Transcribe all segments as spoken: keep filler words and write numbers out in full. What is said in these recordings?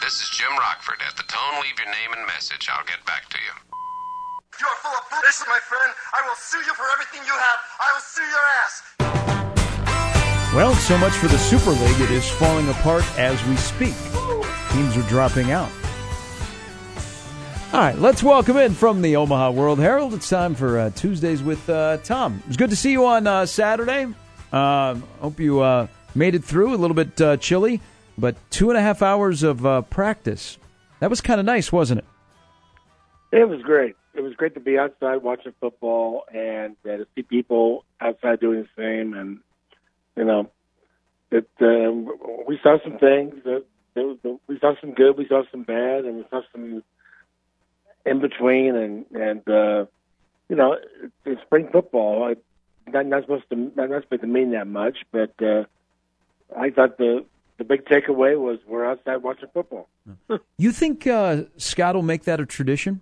This is Jim Rockford. At the tone, leave your name and message. I'll get back to you. You are full of bullshit, my friend. I will sue you for everything you have. I will sue your ass. Well, so much for the Super League. It is falling apart as we speak. Teams are dropping out. All right, let's welcome in from the Omaha World Herald. It's time for uh, Tuesdays with uh, Tom. It was good to see you on uh, Saturday. Uh, hope you uh, made it through. A little bit uh, chilly, but two and a half hours of uh, practice. That was kind of nice, wasn't it? It was great. It was great to be outside watching football and uh, to see people outside doing the same. And, you know, it, um, we saw some things. That, that, we saw some good, we saw some bad, and we saw some in between. And, and uh, you know, it's spring football. I, not, not supposed to not supposed to mean that much, but uh, I thought the the big takeaway was we're outside watching football. You think uh, Scott will make that a tradition?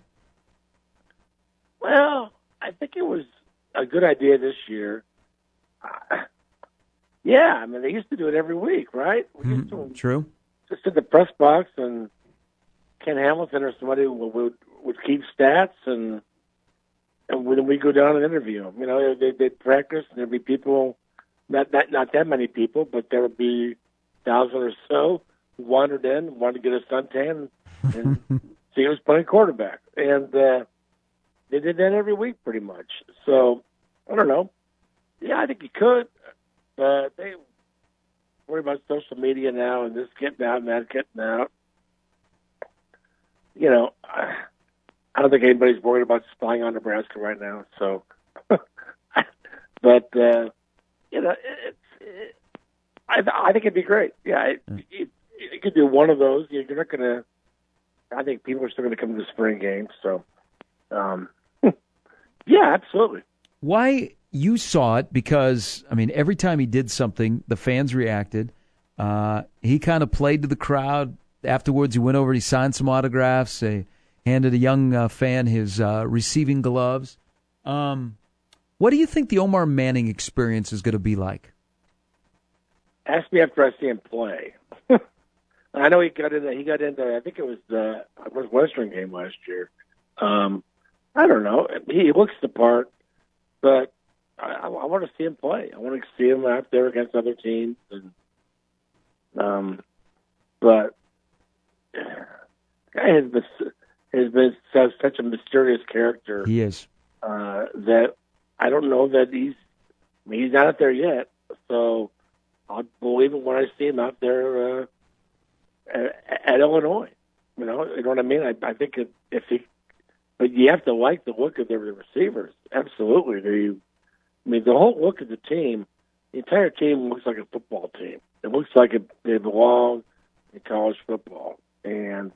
Well, I think it was a good idea this year. Uh, yeah, I mean, they used to do it every week, right? We used to mm, true. Just in the press box, and Ken Hamilton or somebody would, would, would keep stats, and and when we go down and interview them, you know, they, they'd practice, and there'd be people, not, not not that many people, but there would be a thousand or so who wandered in, wanted to get a suntan, and see who was playing quarterback. And uh, they did that every week pretty much. So, I don't know. Yeah, I think you could, but they worry about social media now and this getting out and that getting out. You know, I, I don't think anybody's worried about spying on Nebraska right now. So, but uh, you know, it's. It, I, I think it'd be great. Yeah, it, it, you could do one of those. You're not going to. I think people are still going to come to the spring games. So, um, yeah, absolutely. Why you saw it? Because I mean, every time he did something, the fans reacted. Uh, he kind of played to the crowd. Afterwards, he went over. He signed some autographs. He handed a young uh, fan his uh, receiving gloves. Um, what do you think the Omar Manning experience is going to be like? Ask me after I see him play. I know he got into. He got into. I think it was the Western game last year. Um, I don't know. He looks the part, but I, I want to see him play. I want to see him out there against other teams. And um, but guy has been has been such a mysterious character. He is uh, that I don't know that he's. I mean, he's not out there yet, so I'll believe it when I see him out there uh, at, at Illinois. You know, you know what I mean? I, I think if, if he, but you have to like the look of the receivers. Absolutely, they. I mean, the whole look of the team, the entire team looks like a football team. It looks like it, they belong in college football, and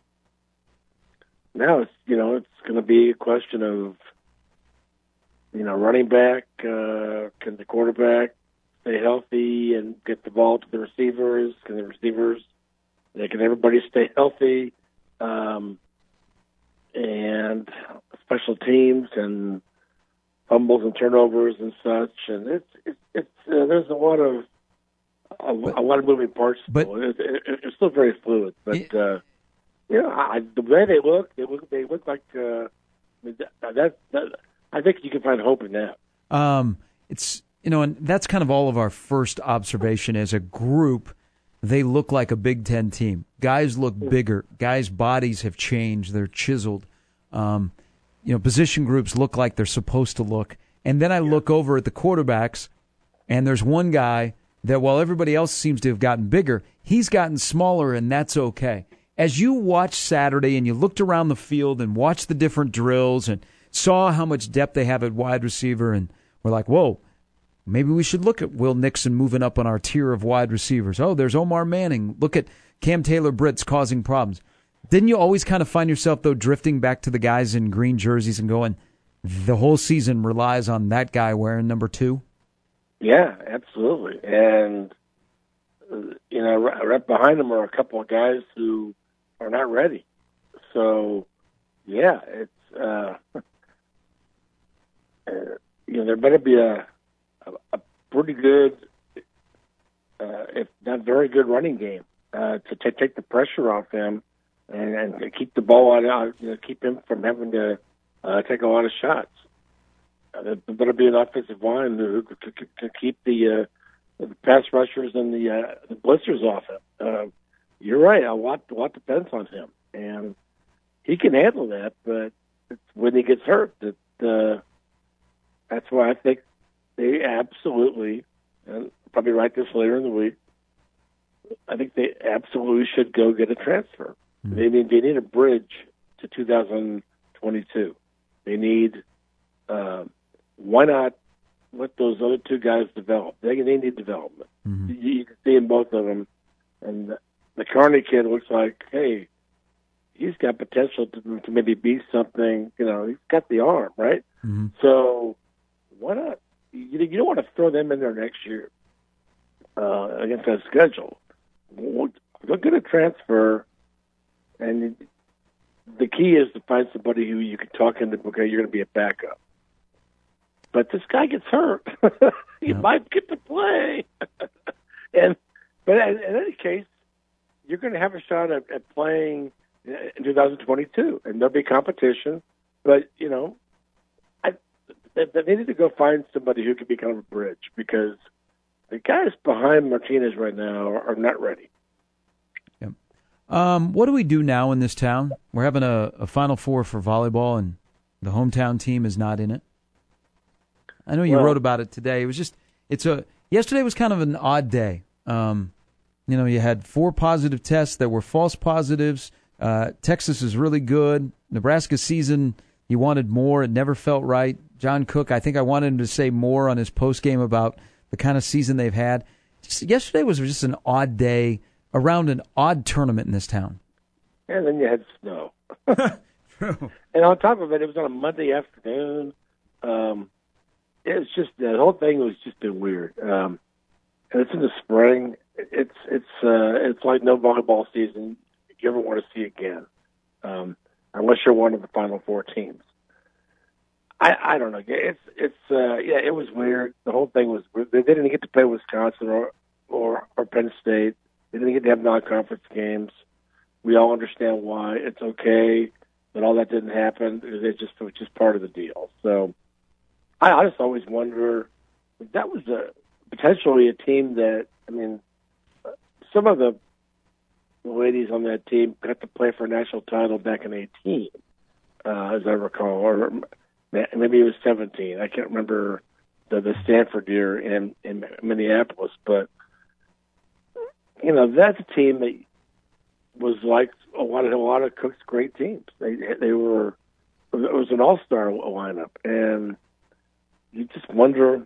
now it's you know it's going to be a question of you know running back, uh, can the quarterback stay healthy and get the ball to the receivers? Can the receivers, can everybody stay healthy? Um, and special teams and fumbles and turnovers and such, and it's it's, it's uh, there's a lot of a, a lot of moving parts. But still. It, it, it's still very fluid. But it, uh, you know, I, the way they look, they look they look like uh, I mean, that, that, that. I think you can find hope in that. Um, it's you know, and that's kind of all of our first observation as a group. They look like a Big Ten team. Guys look bigger. Guys' bodies have changed. They're chiseled. Um, you know, position groups look like they're supposed to look. And then I look over at the quarterbacks, and there's one guy that while everybody else seems to have gotten bigger, he's gotten smaller, and that's okay. As you watched Saturday and you looked around the field and watched the different drills and saw how much depth they have at wide receiver, and we're like, whoa, maybe we should look at Will Nixon moving up on our tier of wide receivers. Oh, there's Omar Manning. Look at Cam Taylor-Britt's causing problems. Didn't you always kind of find yourself, though, drifting back to the guys in green jerseys and going, the whole season relies on that guy wearing number two? Yeah, absolutely. And, you know, right behind them are a couple of guys who are not ready. So, yeah, it's, uh, you know, there better be a, a, a pretty good, uh, if not very good running game uh, to t- take the pressure off him and, and keep the ball out, you know, keep him from having to uh, take a lot of shots. Uh, there better be an offensive line who can keep the, uh, the pass rushers and the, uh, the blitzers off him. Uh, you're right. A lot, a lot depends on him, and he can handle that. But it's when he gets hurt that uh, that's why I think they absolutely, and probably write this later in the week, I think they absolutely should go get a transfer. Mm-hmm. They need they need a bridge to two thousand twenty-two. They need. Uh, why not let those other two guys develop? They they need development. Mm-hmm. You, you can see in both of them, and the, the Carney kid looks like, hey, he's got potential to, to maybe be something. You know, he's got the arm, right? Mm-hmm. So why not? You, you don't want to throw them in there next year uh, against that schedule. Go get a transfer, and the key is to find somebody who you can talk into. Okay, you're going to be a backup, but this guy gets hurt. you yeah. might get to play, and but in, in any case, you're going to have a shot at, at playing in two thousand twenty-two, and there'll be competition. But you know, I they, they need to go find somebody who can be kind of a bridge, because the guys behind Martinez right now are, are not ready. Yep. Um, what do we do now in this town? We're having a, a Final Four for volleyball, and the hometown team is not in it. I know you well, wrote about it today. It was just it's a yesterday was kind of an odd day. Um, you know, you had four positive tests that were false positives. Uh, Texas is really good. Nebraska's season, you wanted more. It never felt right. John Cook, I think I wanted him to say more on his post game about the kind of season they've had. Just, yesterday was just an odd day around an odd tournament in this town. And then you had snow. And on top of it, it was on a Monday afternoon. Um, it was just, the whole thing was just been weird. Um, and it's in the spring. It's it's uh, it's like no volleyball season you ever want to see again, um, unless you're one of the Final Four teams. I, I don't know. It's it's uh, yeah, it was weird. The whole thing was weird. They didn't get to play Wisconsin or, or or Penn State. They didn't get to have non-conference games. We all understand why. It's okay that all that didn't happen. It just it was just part of the deal. So I, I just always wonder if that was a potentially a team that, I mean, some of the ladies on that team got to play for a national title back in eighteen, uh, as I recall, or maybe it was seventeen. I can't remember the, the Stanford year in, in Minneapolis, but you know, that's a team that was like a lot of a lot of Cook's great teams. They they were it was an all-star lineup, and you just wonder,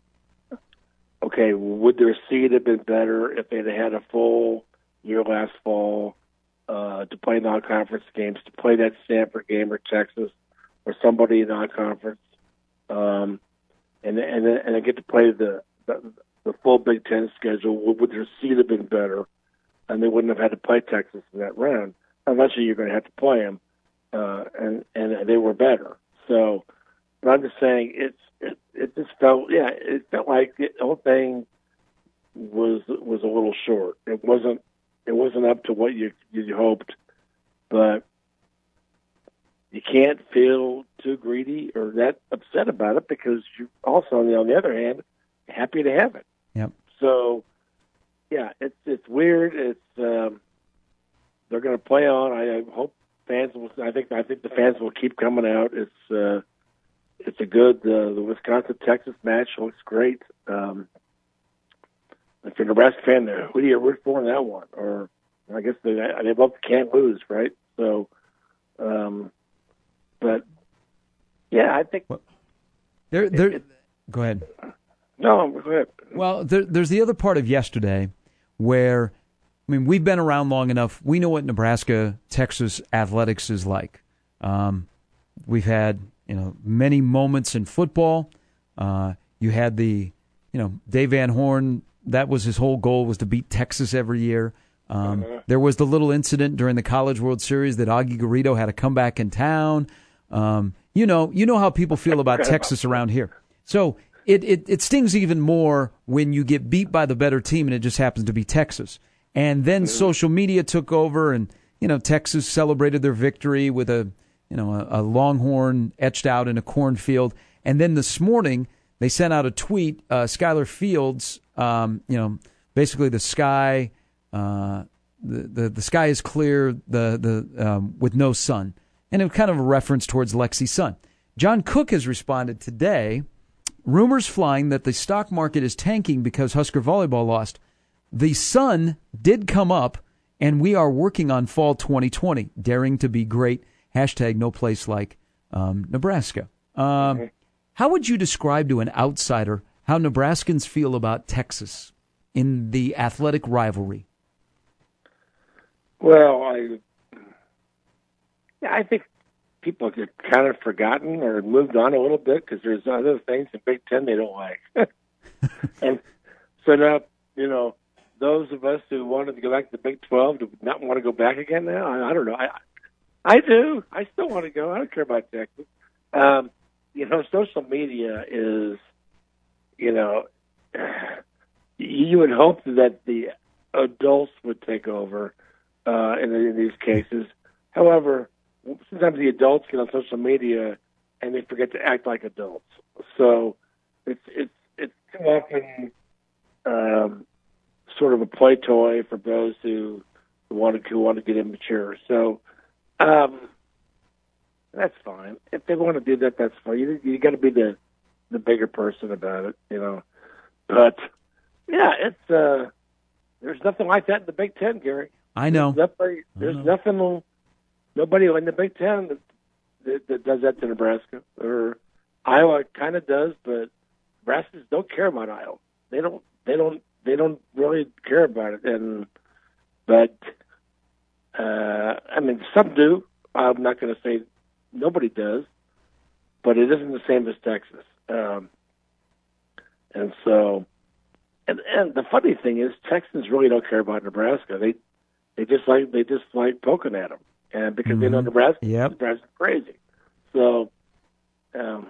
okay, would their seed have been better if they'd had a full year last fall uh, to play non-conference games, to play that Stanford game or Texas or somebody in non-conference, um, and and then, and then get to play the, the the full Big Ten schedule? Would their seed have been better, and they wouldn't have had to play Texas in that round? Eventually, you're going to have to play them, uh, and and they were better. So, but I'm just saying, it's it, it just felt yeah, it felt like it, the whole thing was was a little short. It wasn't it wasn't up to what you you hoped, but you can't feel too greedy or that upset about it, because you also, on the, on the other hand, happy to have it. Yep. So, yeah, it's it's weird. It's um, they're going to play on. I, I hope fans will. I think I think the fans will keep coming out. It's uh, it's a good. Uh, the Wisconsin Texas match looks great. Um, if you're a Nebraska fan, who do you root for in that one? Or I guess they they both can't lose, right? So, um, but yeah, I think well, there there. It, go ahead. No, go ahead. Well, there, there's the other part of yesterday where, I mean, we've been around long enough. We know what Nebraska, Texas athletics is like. Um, we've had, you know, many moments in football. Uh, you had the, you know, Dave Van Horn. That was his whole goal, was to beat Texas every year. Um, uh-huh. There was the little incident during the College World Series that Augie Garrido had to come back in town. Um, you know, you know how people feel about Texas around here. So It, it it stings even more when you get beat by the better team and it just happens to be Texas. And then social media took over, and you know Texas celebrated their victory with a you know a, a longhorn etched out in a cornfield. And then this morning they sent out a tweet. Uh, Skylar Fields, um, you know, basically the sky, uh, the, the the sky is clear, the the um, with no sun, and it was kind of a reference towards Lexi's son. John Cook has responded today. Rumors flying that the stock market is tanking because Husker volleyball lost. The sun did come up, and we are working on fall twenty twenty. Daring to be great. Hashtag no place like um, Nebraska. Um, mm-hmm. How would you describe to an outsider how Nebraskans feel about Texas in the athletic rivalry? Well, I, yeah, I think people get kind of forgotten or moved on a little bit because there's other things in Big Ten they don't like. And so now, you know, those of us who wanted to go back to the Big twelve do not want to go back again now? I, I don't know. I I do. I still want to go. I don't care about Texas. Um, you know, social media is, you know, you would hope that the adults would take over uh, in, in these cases. However, sometimes the adults get on social media and they forget to act like adults. So it's it's it's too often um, sort of a play toy for those who want to who want to get immature. So um, that's fine. If they want to do that, that's fine. You you got to be the the bigger person about it, you know. But yeah, it's uh, there's nothing like that in the Big Ten, Gary. I know. There's nothing. There's I know. nothing. Nobody in the Big Ten that, that, that does that to Nebraska. Or Iowa kind of does, but Nebraskans don't care about Iowa. They don't. They don't. They don't really care about it. And but uh, I mean, some do. I'm not going to say nobody does, but it isn't the same as Texas. Um, and so, and and the funny thing is, Texans really don't care about Nebraska. They they just like they just like poking at them. And because mm-hmm. they know Nebraska, yep. Nebraska's crazy. So, um,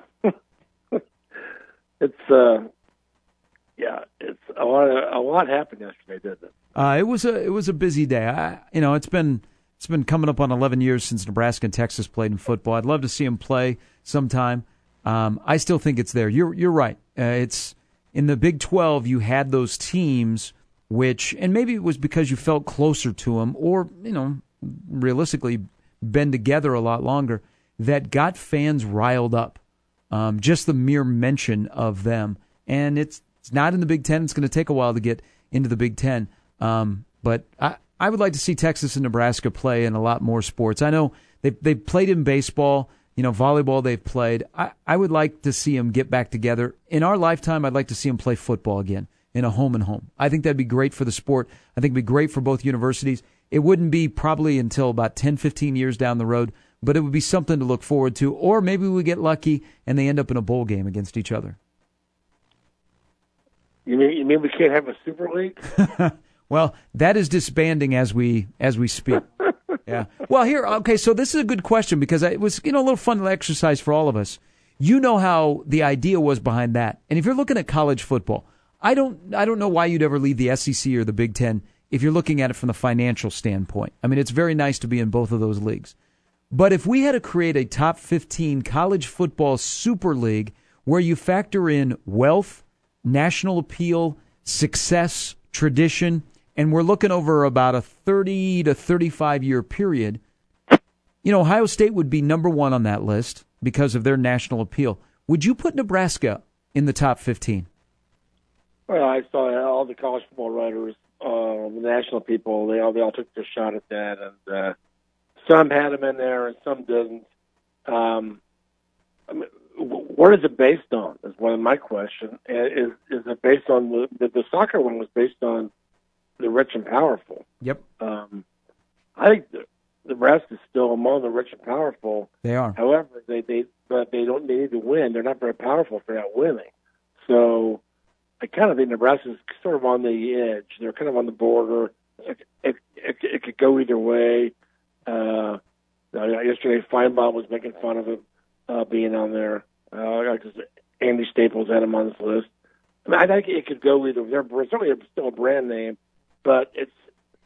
it's, uh, yeah, it's a lot, a lot happened yesterday, didn't it? Uh, it was a, it was a busy day. I, you know, it's been, it's been coming up on eleven years since Nebraska and Texas played in football. I'd love to see them play sometime. Um, I still think it's there. You're, you're right. Uh, it's in the Big twelve. You had those teams which, and maybe it was because you felt closer to them, or, you know, realistically been together a lot longer, that got fans riled up. Um, just the mere mention of them. And it's it's not in the Big Ten. It's going to take a while to get into the Big Ten. Um, but I, I would like to see Texas and Nebraska play in a lot more sports. I know they they've played in baseball, you know, volleyball they've played. I, I would like to see them get back together. In our lifetime, I'd like to see them play football again in a home and home. I think that'd be great for the sport. I think it'd be great for both universities. It wouldn't be probably until about ten, fifteen years down the road, but it would be something to look forward to. Or maybe we get lucky and they end up in a bowl game against each other. You mean, you mean we can't have a Super League? Well, that is disbanding as we as we speak. Yeah. Well, here, okay, so this is a good question because it was, you know, a little fun exercise for all of us. You know how the idea was behind that. And if you're looking at college football, I don't I don't know why you'd ever leave the S E C or the Big Ten if you're looking at it from the financial standpoint. I mean, it's very nice to be in both of those leagues. But if we had to create a top fifteen college football super league where you factor in wealth, national appeal, success, tradition, and we're looking over about a thirty to thirty-five year period, you know, Ohio State would be number one on that list because of their national appeal. Would you put Nebraska in the top fifteen? Well, I saw all the college football writers, uh, the national people, they all they all took their shot at that, and uh, some had them in there and some didn't. Um, I mean, what is it based on? Is one of my questions. Is is it based on the, the the soccer one was based on the rich and powerful? Yep. Um, I think the, Nebraska is still among the rich and powerful. They are. However, they they but they don't they need to win. They're not very powerful for not winning. So I kind of think Nebraska's sort of on the edge. They're kind of on the border. It, it, it, it could go either way. Uh, yesterday, Feinbaum was making fun of him uh, being on there. Uh, because Andy Staples had him on this list. I mean, I think it could go either. They're certainly still a brand name, but it's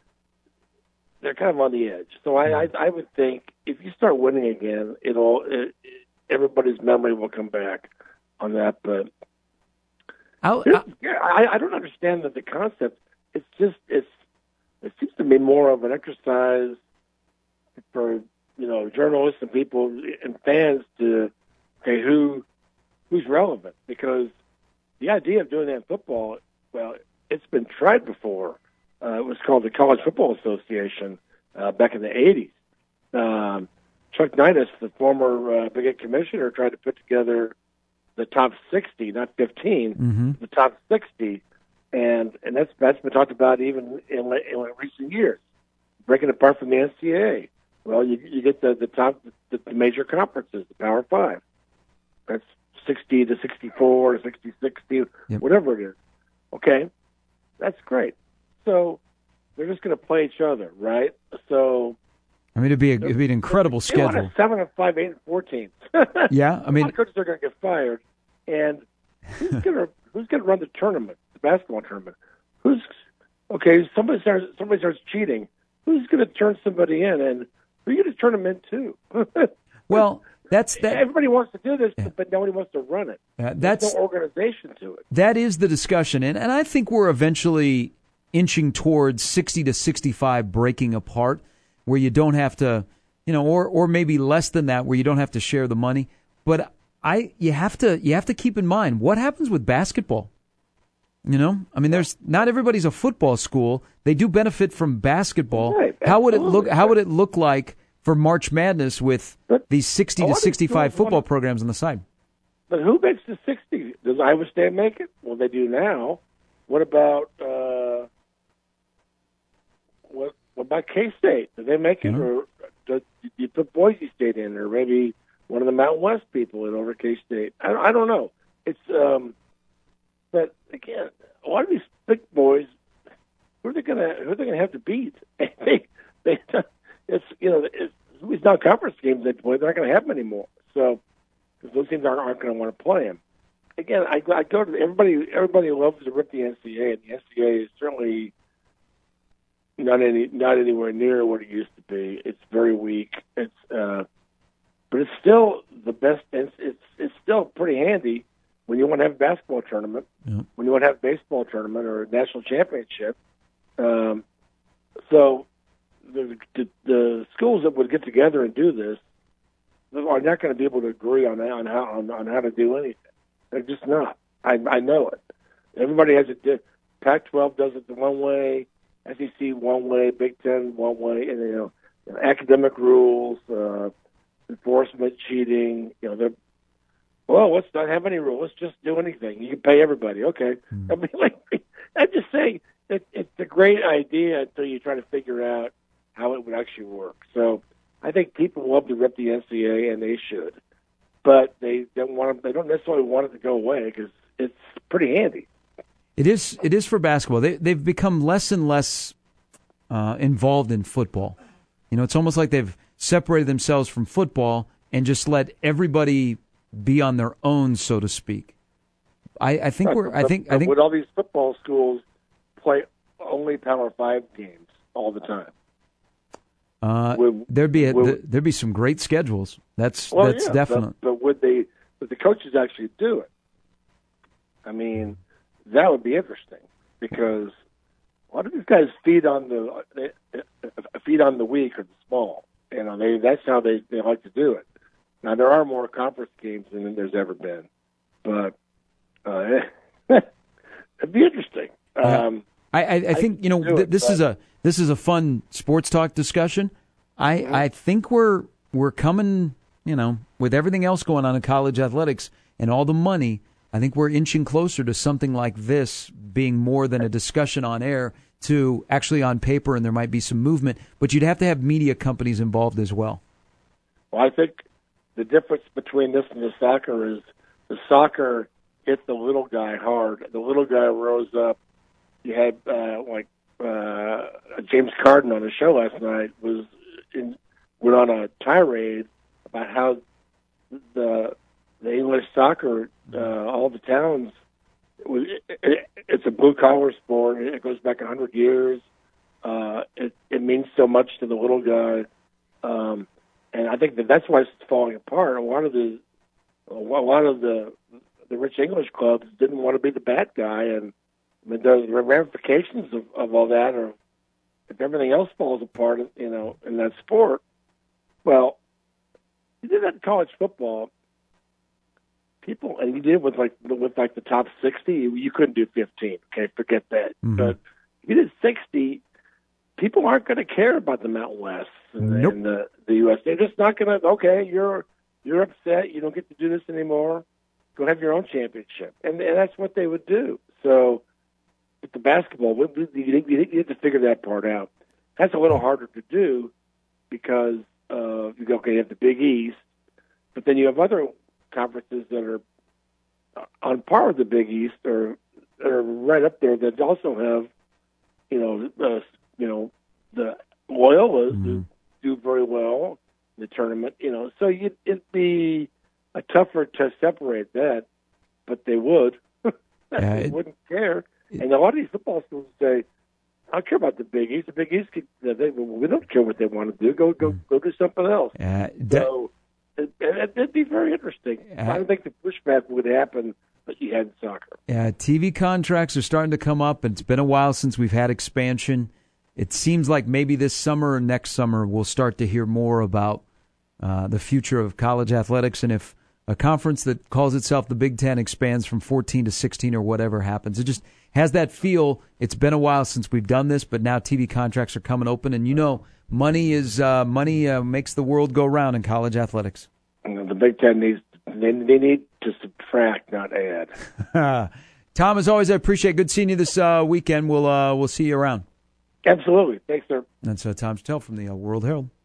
they're kind of on the edge. So I, I, I would think if you start winning again, it'll it, everybody's memory will come back on that. But I'll, There's- I'll, yeah, I, I don't understand that the concept. It's just it's it seems to be more of an exercise for you know journalists and people and fans to okay who who's relevant, because the idea of doing that in football, well, it's been tried before. Uh, it was called the College Football Association uh, back in the eighties. Um, Chuck Nidus, the former uh, Big Eight commissioner, tried to put together the top sixty, not fifteen, mm-hmm. the top sixty, and and that's that's been talked about even in, in recent years. Breaking it apart from the N C double A. Well, you you get the the top the, the major conferences, the Power Five. That's sixty to sixty-four to sixty sixty, Yep. whatever it is. Okay, that's great. So they're just going to play each other, right? So I mean, it'd be a, it'd be an incredible they want schedule. a seven and five, eight and four teams. Yeah, I A lot mean, of coaches are going to get fired, and who's going to who's going to run the tournament, the basketball tournament? Who's okay? Somebody starts somebody starts cheating. Who's going to turn somebody in, and who are you going to turn them into? well, that's that. Everybody wants to do this, Yeah. but nobody wants to run it. Uh, There's that's no organization to it. that is the discussion, and and I think we're eventually inching towards sixty to sixty-five breaking apart, where you don't have to, you know, or or maybe less than that, where you don't have to share the money. But I, you have to you have to keep in mind what happens with basketball. You know, I mean, there's not everybody's a football school. They do benefit from basketball. Right, how would it look? absolutely. How would it look like for March Madness with But these sixty a to lot of sixty-five schools football wanna- programs on the side? But who makes the sixty? Does Iowa State make it? Well, they do now. What about uh, what? What about K-State? Do they make it, Mhm. or do you put Boise State in, or maybe one of the Mountain West people in over K-State? I, I don't know. It's um, but again, a lot of these big boys, who are they gonna who are they gonna have to beat? they, they, it's you know, it's, these non-conference games they play, they're not gonna have them anymore. So. Because those teams aren't, aren't going to want to play him. Again, I, I go to everybody. Everybody loves to rip the N C double A, and the N C double A is certainly not any not anywhere near what it used to be. It's very weak. It's uh, but it's still the best. It's it's, it's still pretty handy when you want to have a basketball tournament, Yeah. when you want to have a baseball tournament or a national championship. Um, so the, the the schools that would get together and do this are not going to be able to agree on on how on, on how to do anything. They're just not. I I know it. Everybody has a Pac twelve does it the one way, S E C one way, Big Ten one way, and you know, you know academic rules, uh, enforcement, cheating. You know, they're well. Let's not have any rules. Let's just do anything. You can pay everybody. Okay. Mm. I mean, like I'm just saying, it, it's a great idea until you try to figure out how it would actually work. So. I think people love to rip the N C double A, and they should, but they don't want to, they don't necessarily want it to go away because it's pretty handy. It is. It is for basketball. They they've become less and less uh, involved in football. You know, it's almost like they've separated themselves from football and just let everybody be on their own, so to speak. I, I think Right, we're. but, I think. but I think. would all these football schools play only Power Five games all the time? Uh, would- there'd be a, would- there'd be some great schedules. That's Well, that's yeah, definite. But, but would they? Would the coaches actually do it? I mean, that would be interesting because a lot of these guys feed on the they, feed on the weak or the small. You know, they that's how they, they like to do it. Now there are more conference games than there's ever been, but uh, it'd be interesting. Yeah. Um, I, I, I think you know do th- it, this but- is a this is a fun sports talk discussion. I Mm-hmm. I think we're we're coming, you know, with everything else going on in college athletics and all the money. I think we're inching closer to something like this being more than a discussion on air to actually on paper, and there might be some movement. But you'd have to have media companies involved as well. Well, I think the difference between this and the soccer is the soccer hit the little guy hard. The little guy rose up. You had uh, like uh, James Carden on the show last night was in, went on a tirade about how the the English soccer, uh, all the towns, it was, it, it, it's a blue collar sport. It goes back a hundred years. Uh, it, it means so much to the little guy, um, and I think that that's why it's falling apart. A lot of the a lot of the the rich English clubs didn't want to be the bad guy, and I mean, the ramifications of, of all that are, if everything else falls apart, you know, in that sport. Well, you did that in college football. People, and you did it with like with like the top sixty. You couldn't do fifteen. Okay, forget that. Mm-hmm. But if you did sixty, people aren't going to care about the Mountain West and, nope. and the the U S. They're just not going to. Okay, you're you're upset. You don't get to do this anymore. Go have your own championship, and, and that's what they would do. So, with the basketball, we, we, you, you have to figure that part out. That's a little harder to do because uh, you go, okay, you have the Big East, but then you have other conferences that are on par with the Big East or are right up there that also have, you know, uh, you know, the Loyolas mm-hmm. do, do very well in the tournament. You know, so you'd, it'd be a tougher to separate that, but they would. Yeah, they it, wouldn't care. It, and a lot of these football schools say, I don't care about the Big East. The Big East, could, they, we don't care what they want to do. Go, go, go do something else. Uh, that, so it, it'd be very interesting. Uh, I don't think the pushback would happen that you had in soccer. Yeah, T V contracts are starting to come up, and it's been a while since we've had expansion. It seems like maybe this summer or next summer we'll start to hear more about uh, the future of college athletics, and if a conference that calls itself the Big Ten expands from fourteen to sixteen or whatever happens. It just has that feel. It's been a while since we've done this, but now T V contracts are coming open, and you know, money is uh, money uh, makes the world go round in college athletics. And the Big Ten needs they, they need to subtract, not add. Tom, as always, I appreciate. Good seeing you this uh, weekend. We'll uh, we'll see you around. Absolutely, thanks, sir. That's uh, Tom Stell from the uh, World Herald.